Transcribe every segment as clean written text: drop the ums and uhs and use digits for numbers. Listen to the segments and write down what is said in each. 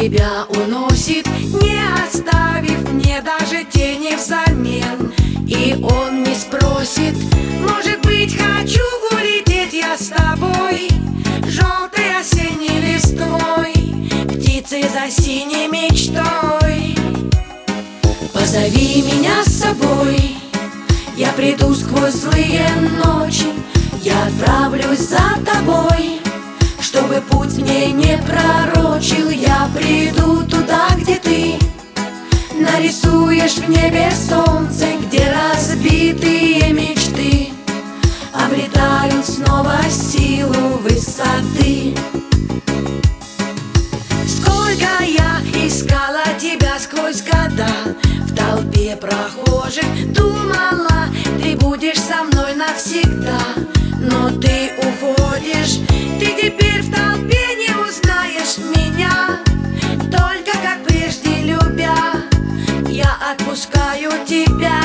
тебя уносит, не оставив мне даже тени взамен. И он не спросит, может быть, хочу улететь я с тобой, желтой осенней листвой, птицей за синей мечтой. Позови меня с собой, я приду сквозь злые ночи, я отправлюсь за тобой, чтобы путь мне не пророчил. Я приду туда, где ты нарисуешь в небе солнце, где разбитые мечты обретают снова силу высоты. Сколько я искала тебя сквозь года, в толпе прохожих думала, ты будешь со мной навсегда. Но ты уходишь, ты теперь в толпе не узнаешь меня, только как прежде любя, я отпускаю тебя.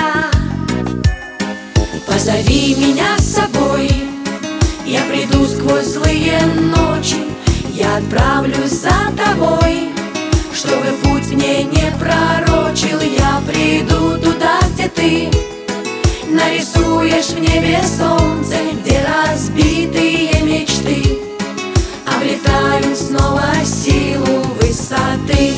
Позови меня с собой, я приду сквозь злые ночи, я отправлюсь за тобой, чтобы путь мне не пророчил. Я приду туда, где ты нарисуешь в небе солнце, где разбитые мечты обретают снова силу высоты.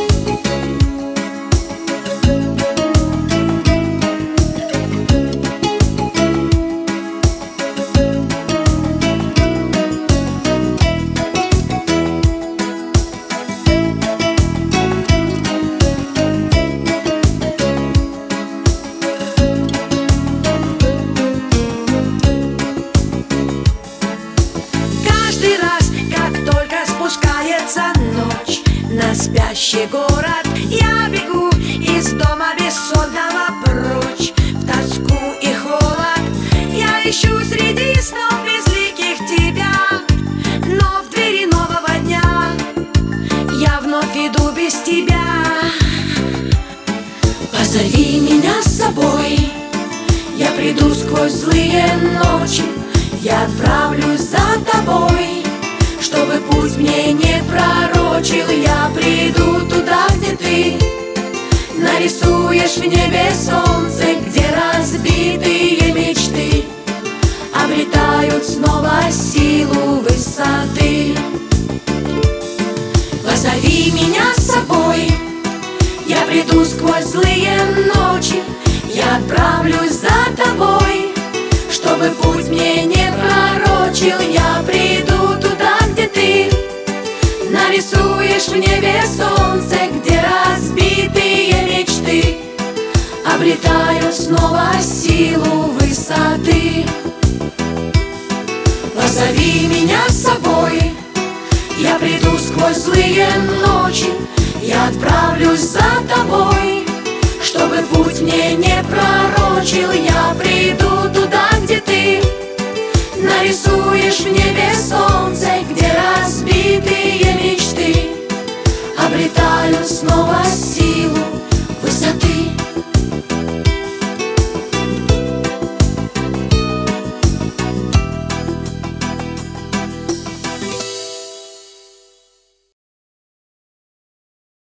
Ночь на спящий город, я бегу из дома бессонного прочь. В тоску и холод я ищу среди снов безликих тебя, но в двери нового дня я вновь иду без тебя. Позови меня с собой, я приду сквозь злые ночи, я отправлюсь за тобой, чтобы путь мне не пророчил. Я приду туда, где ты нарисуешь в небе солнце, где разбитые мечты обретают снова силу высоты. Позови меня с собой, я приду сквозь злые ночи, я отправлюсь за тобой, чтобы путь мне не пророчил. Я приду туда, где ты нарисуешь в небе солнце, где разбитые мечты обретают снова силу высоты. Позови меня с собой, я приду сквозь злые ночи, я отправлюсь за тобой, чтобы путь мне не пророчил. Я приду туда, где ты нарисуешь в небе солнце, где разбитые мечты